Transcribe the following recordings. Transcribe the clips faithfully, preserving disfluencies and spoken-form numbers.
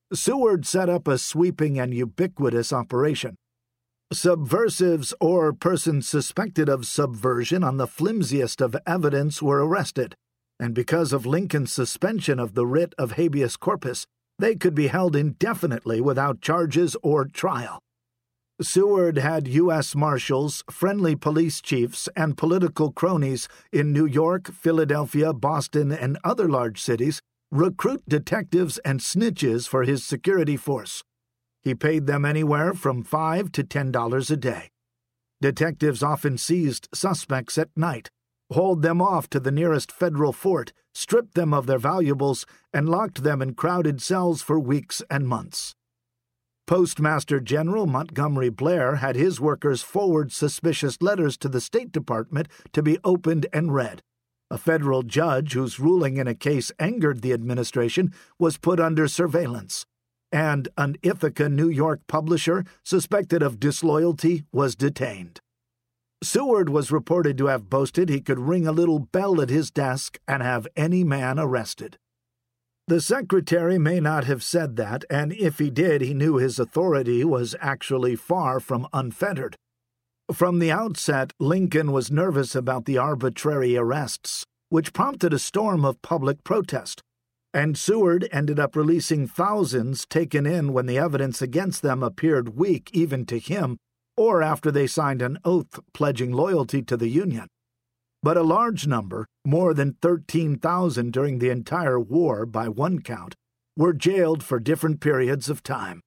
Seward set up a sweeping and ubiquitous operation. Subversives or persons suspected of subversion on the flimsiest of evidence were arrested, and because of Lincoln's suspension of the writ of habeas corpus, they could be held indefinitely without charges or trial. Seward had U S Marshals, friendly police chiefs, and political cronies in New York, Philadelphia, Boston, and other large cities recruit detectives and snitches for his security force. He paid them anywhere from five to ten dollars a day. Detectives often seized suspects at night, hauled them off to the nearest federal fort, stripped them of their valuables, and locked them in crowded cells for weeks and months. Postmaster General Montgomery Blair had his workers forward suspicious letters to the State Department to be opened and read. A federal judge whose ruling in a case angered the administration was put under surveillance, and an Ithaca, New York publisher suspected of disloyalty was detained. Seward was reported to have boasted he could ring a little bell at his desk and have any man arrested. The secretary may not have said that, and if he did, he knew his authority was actually far from unfettered. From the outset, Lincoln was nervous about the arbitrary arrests, which prompted a storm of public protest, and Seward ended up releasing thousands taken in when the evidence against them appeared weak even to him, or after they signed an oath pledging loyalty to the Union. But a large number, more than thirteen thousand during the entire war by one count, were jailed for different periods of time.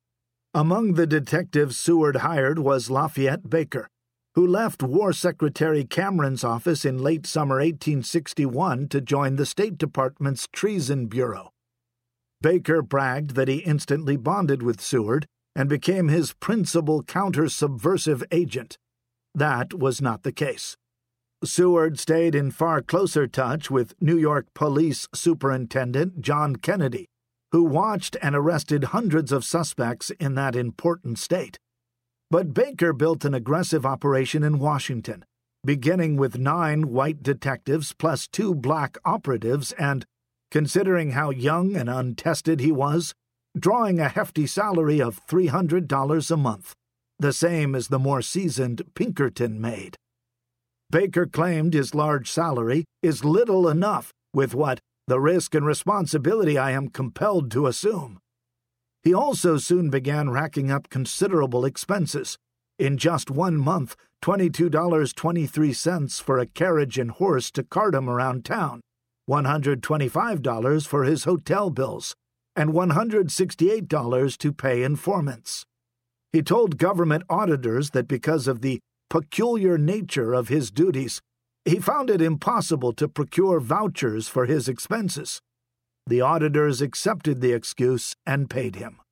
Among the detectives Seward hired was Lafayette Baker, who left War Secretary Cameron's office in late summer eighteen sixty-one to join the State Department's Treason Bureau. Baker bragged that he instantly bonded with Seward and became his principal counter-subversive agent. That was not the case. Seward stayed in far closer touch with New York Police Superintendent John Kennedy, who watched and arrested hundreds of suspects in that important state. But Baker built an aggressive operation in Washington, beginning with nine white detectives plus two black operatives and, considering how young and untested he was, drawing a hefty salary of three hundred dollars a month, the same as the more seasoned Pinkerton made. Baker claimed his large salary is little enough with what the risk and responsibility I am compelled to assume. He also soon began racking up considerable expenses. In just one month, twenty-two dollars and twenty-three cents for a carriage and horse to cart him around town, one hundred twenty-five dollars for his hotel bills, and one hundred sixty-eight dollars to pay informants. He told government auditors that because of the peculiar nature of his duties, he found it impossible to procure vouchers for his expenses. The auditors accepted the excuse and paid him.